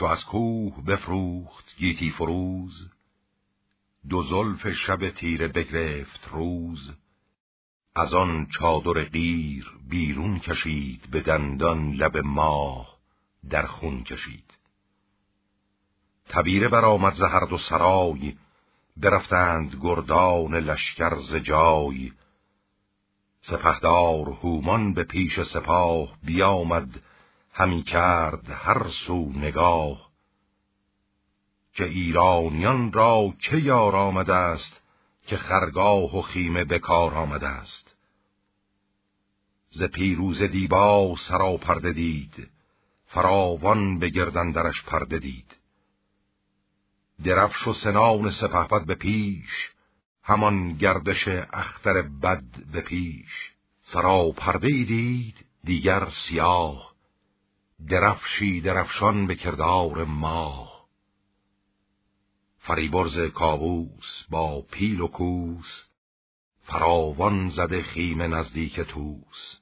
چو از کوه بفروخت گیتی فروز، دو زلف شب تیره بگرفت روز. از آن چادر قیر بیرون کشید، به دندان لب ماه در خون کشید. تبیره برآمد ز هر دو سرای، برفتند گردان لشکر ز جای. سپهدار هومان به پیش سپاه، بیامد همی کرد هر سو نگاه. که ایرانیان را که یار آمده است، که خرگاه و خیمه به کار آمده است. ز پیروز دیبا سراپرده دید، فراوان به گردندرش پرده دید. درفش و سنان سپهبد به پیش، همان گردش اختر بد به پیش. سراپرده دید دیگر سیاه، درفشی درفشان به کردار ماه. فریبرز کاووس با پیل و کوس، فراوان زده خیمه نزدیک طوس.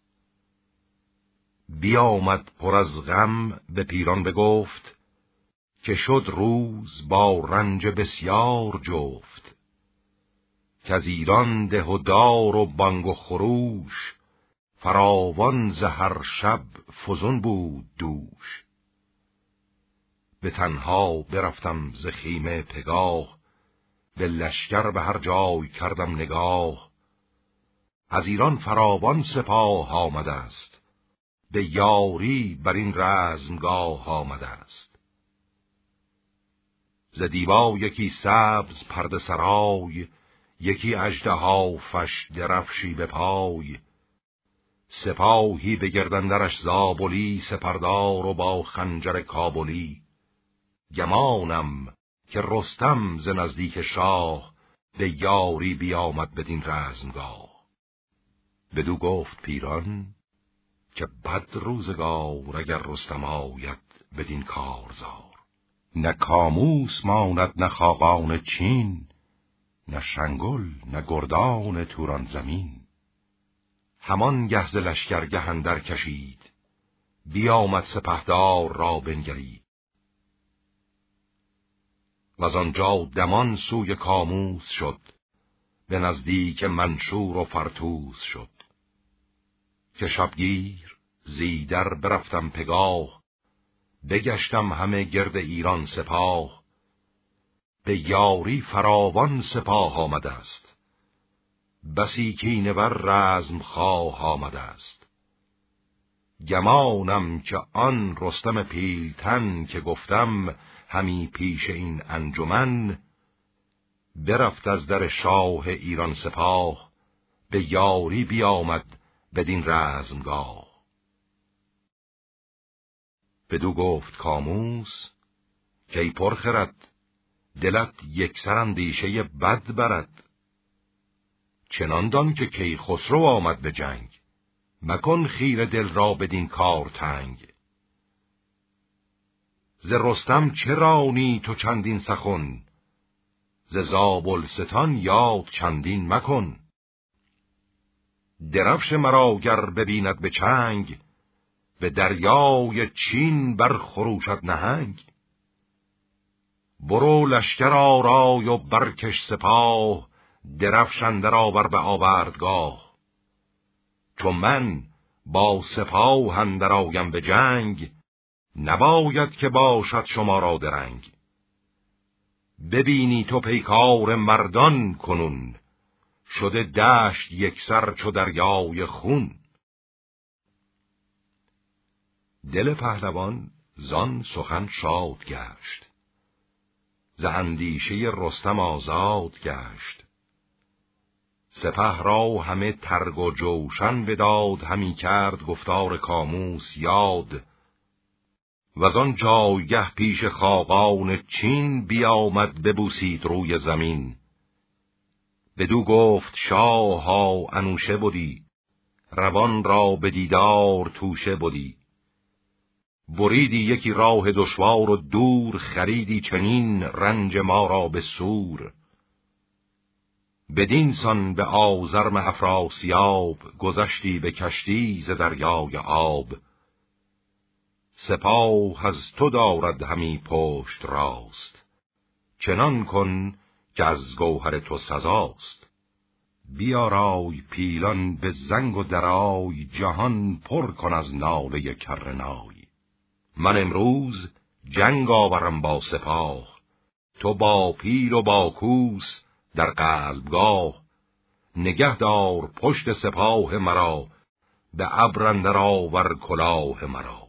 بیامد پر از غم به پیران بگفت، که شد روز با رنج بسیار جفت. که از ایران ده و دار و بانگ و خروش، فراوان ز هر شب فزون بود دوش. به تنها برفتم ز خیمه پگاه، به لشکر به هر جای کردم نگاه. از ایران فراوان سپاه آمده است، به یاری بر این رزمگاه آمده است. ز دیبا یکی سبز پرده سرای، یکی اژدها فش درفشی به پای. سپاهی به گردندرش زابلی، سپردار و با خنجر کابلی. گمانم که رستم ز نزدیک شاه، به یاری بیامد بدین رزمگاه. بدو گفت پیران که بد روزگار، اگر رستم آید بدین کارزار. نه کاموس ماند نه خاقان چین، نه شنگل نه گردان توران زمین. همان گه ز لشکرگه اندر کشید، بیامد سپهدار را بنگرید. وز آنجا دمان سوی کاموس شد، به نزدیک منشور و فرتوس شد. که شبگیر زیدر برفتم پگاه، بگشتم همه گرد ایران سپاه. به یاری فراوان سپاه آمده است، بسی کینه ور رزم خواه آمده است. گمانم که آن رستم پیلتن، که گفتم همی پیش این انجمن. برفت از در شاه ایران سپاه، به یاری بیامد بدین رزمگاه. بدو گفت کاموس که ای پرخرد، دلت یکسر اندیشه بد برد. چنان دان که کیخسرو آمد به جنگ، مکن خیره دل را بدین کار تنگ. ز رستم چه رانی تو چندین سخن، ز زابلستان یاد چندین مکن. درفش مرا گر ببیند به چنگ، به دریای چین بر خروشد نهنگ. برو لشکر آرای و برکش سپاه، درفش اندر آور به آوردگاه. چون من با سپاه اندر آیم به جنگ، نباید که باشد شما را درنگ. ببینی تو پیکار مردان کنون، شده دشت یکسر چو دریای خون. دل پهلوان زان سخن شاد گشت، ز اندیشه رستم آزاد گشت. سپه را همه ترگ و جوشن بداد، همی کرد گفتار کاموس یاد. وزان جایگه پیش خاقان چین، بیامد ببوسید روی زمین. بدو گفت شاها انوشه بودی، روان را به دیدار توشه بودی. بریدی یکی راه دشوار و دور، خریدی چنین رنج ما را به سور. بدین سان به آزرم افراسیاب، گذشتی به کشتی ز دریای آب. سپاه از تو دارد همی پشت راست. چنان کن که از گوهر تو سزاست. بیارای پیلان به زنگ و درای، جهان پر کن از ناله کرنای. من امروز جنگ آورم با سپاه، تو با پیل و با کوس در قلبگاه. نگه دار پشت سپاه مرا، به ابر اندر آور کلاه مرا.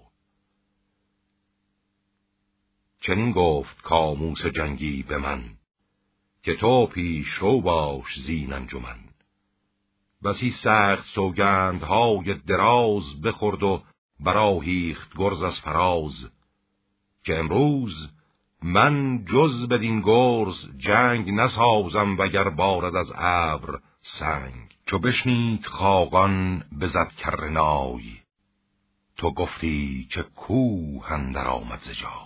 چنین گفت کاموس جنگی به من، که تو پیش رو باش زین انجمن. بسی سخت سوگندهای دراز بخورد و برآهیخت گرز از فراز. که امروز من جز بدین گرز جنگ نسازم، وگر بارد از ابر سنگ. چو بشنید خاقان بزد کرنای، تو گفتی که کوه اندر آمد ز جای.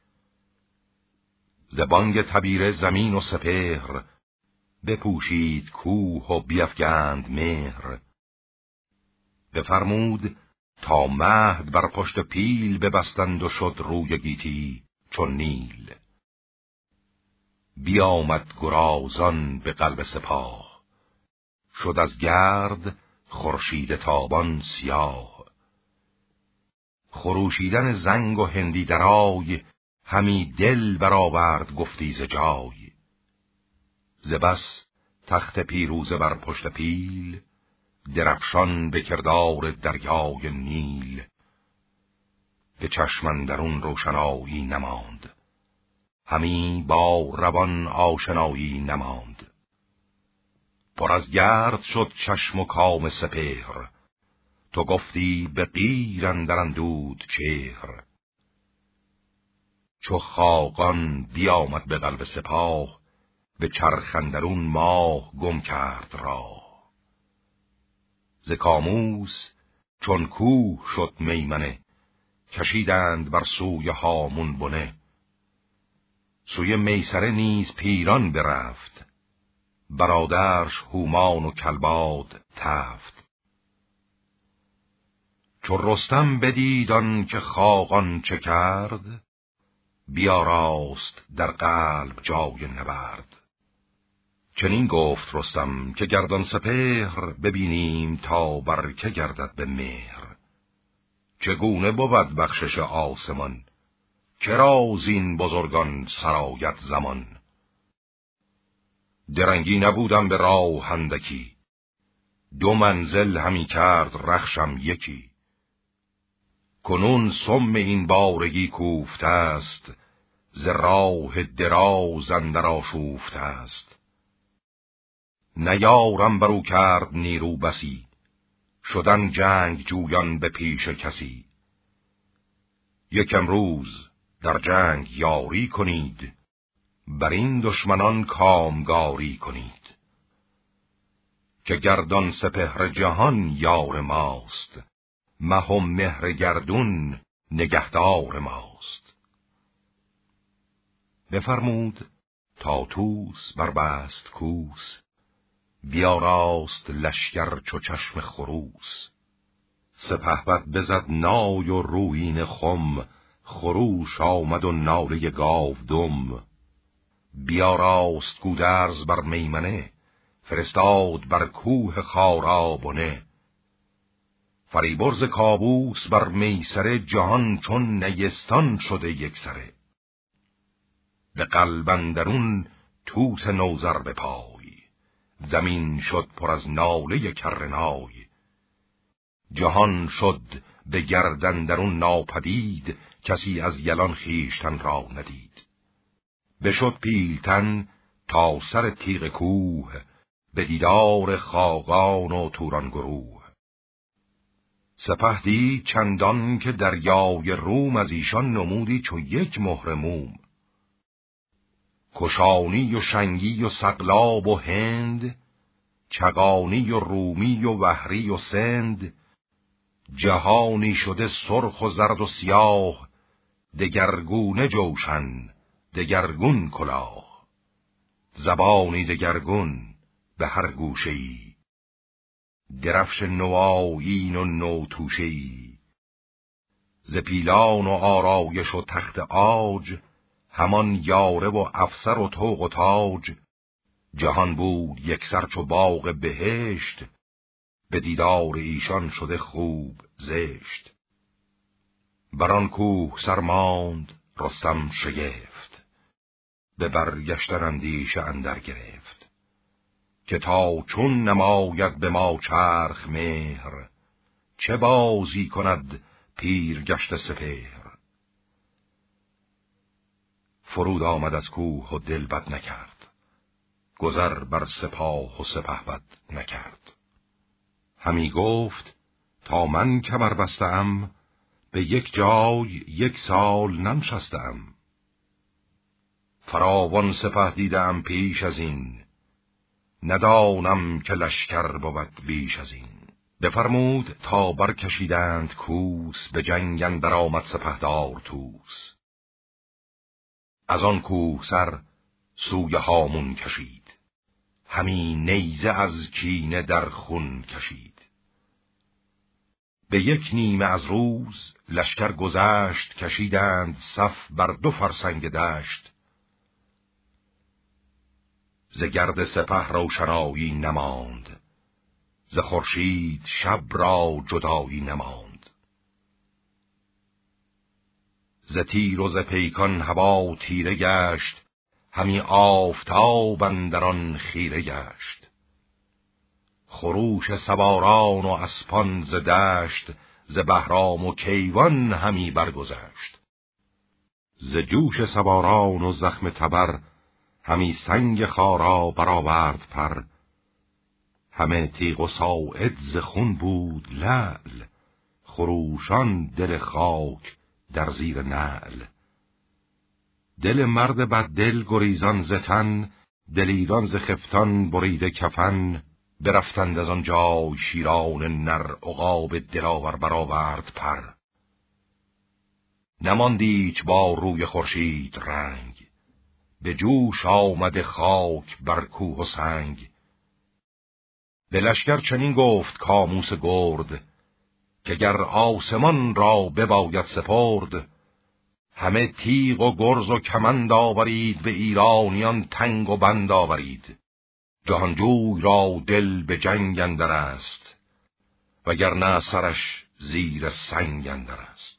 ز بانگ تبیره زمین و سپهر، بپوشید کوه و بیفگند مهر. بفرمود تا مهد بر پشت پیل، ببستند و شد روی گیتی چون نیل. بیامد گرازان به قلب سپاه، شد از گرد خورشید تابان سیاه. خروشیدن زنگ و هندی درای، همی دل برآورد گفتی ز جای. ز بس تخت پیروزه بر پشت پیل، درفشان به کردار دریای نیل. به چشم اندرون روشنایی نماند، همی با روان آشنایی نماند. پر از گرد شد چشم و کام سپهر، تو گفتی به قیر اندر اندود چهر. چو خاقان بیامد به قلب سپاه، به چرخ اندرون ماه گم کرد راه. ز کاموس چون کوه شد میمنه، کشیدند بر سوی هامون بنه. سوی میسره نیز پیران برفت، برادرش هومان و کلباد تفت. چو رستم بدید آن که خاقان چه کرد، بیاراست در قلب جای نبرد. چنین گفت رستم که گردان سپهر، ببینیم تا بر که گردد به مهر. چگونه بود بخشش آسمان، چرا زین بزرگان سرایت زمان. درنگی نبودم به راه اندکی، دو منزل همی کرد رخشم یکی. کنون سم این بارگی کوفته است، ز راه دراز اندر آشوفته است. نیارم برو کرد نیرو بسی، شدن جنگ جویان به پیش کسی. یکم روز در جنگ یاری کنید، بر این دشمنان کامگاری کنید. که گردان سپهر جهان یار ماست، مه و مهر گردون نگهدار ماست. بفرمود تا طوس بربست کوس، بیاراست لشکر چو چشم خروس. سپهبد بزد نای و رویین خم، خروش آمد و ناله گاودم. بیاراست گودرز بر میمنه، فرستاد بر کوه خارا بنه. فریبرز کاووس بر میسره، جهان چون نیستان شده یک سره. به قلب اندرون طوس نوذر به پای، زمین شد پر از ناله کرنای. جهان شد به گرد اندرون ناپدید، کسی از یلان خویشتن را ندید. بشد پیلتن تا سر تیغ کوه، به دیدار خاقان و توران گروه. سپهدی چندان که دریای روم، از ایشان نمودی چو یک مهر موم. کشانی و شنگی و سقلاب و هند، چغانی و رومی و وهری و سند. جهانی شده سرخ و زرد و سیاه، دگرگونه جوشن دگرگون کلاه. زبانی دگرگون به هر گوشه‌ای، درفش نوآیین و نوتوشه‌ای. ز پیلان و آرایش و تخت عاج، همان یاره و افسر و طوق و تاج. جهان بود یکسر چو باغ بهشت، به دیدار ایشان شده خوب زشت. بران کوه سر ماند رستم شگفت، به برگشتن اندیشه اندر گرفت. که تا چون نماید به ما چرخ مهر، چه بازی کند پیر گشت سپهر. فرود آمد از کوه و دل بد نکرد، گذر بر سپاه و سپهبد نکرد. همی گفت تا من کمر بستم، به یک جای 1 سال ننشستم. فراوان سپه دیدم پیش از این، ندانم که لشکر بود بیش از این. بفرمود تا برکشیدند کوس، به جنگ اندر آمد سپهدار طوس. از آن کوه سر سوی هامون کشید، همی نیزه از کینه در خون کشید. به 1 نیمه از روز لشکر گذشت، کشیدند صف بر 2 فرسنگ دشت. ز گرد سپه روشنایی نماند، ز خورشید شب را جدایی نماند. ز تیر و ز پیکان هوا تیره گشت، همی آفتاب اندر آن خیره گشت. خروش سواران و اسپان ز دشت، ز بهرام و کیوان همی برگذشت. ز جوش سواران و زخم تبر، همی سنگ خارا برآورد پر. همه تیغ و ساعد ز خون بود لعل، خروشان دل خاک در زیر نعل. دل مرد بد دل گریزان ز تن، دلیران ز خفتان بریده کفن. برفتند از آن جای شیران نر، عقاب دلاور برآورد پر. نماندیچ با روی خورشید رنگ، به جوش آمد خاک بر کوه و سنگ. به لشکر چنین گفت کاموس گرد، که گر آسمان را بباید سپرد. همه تیغ و گرز و کمند آورید، به ایرانیان تنگ و بند آورید. جهانجوی را دل به جنگ اندر است، وگرنه سرش زیر سنگ اندر است.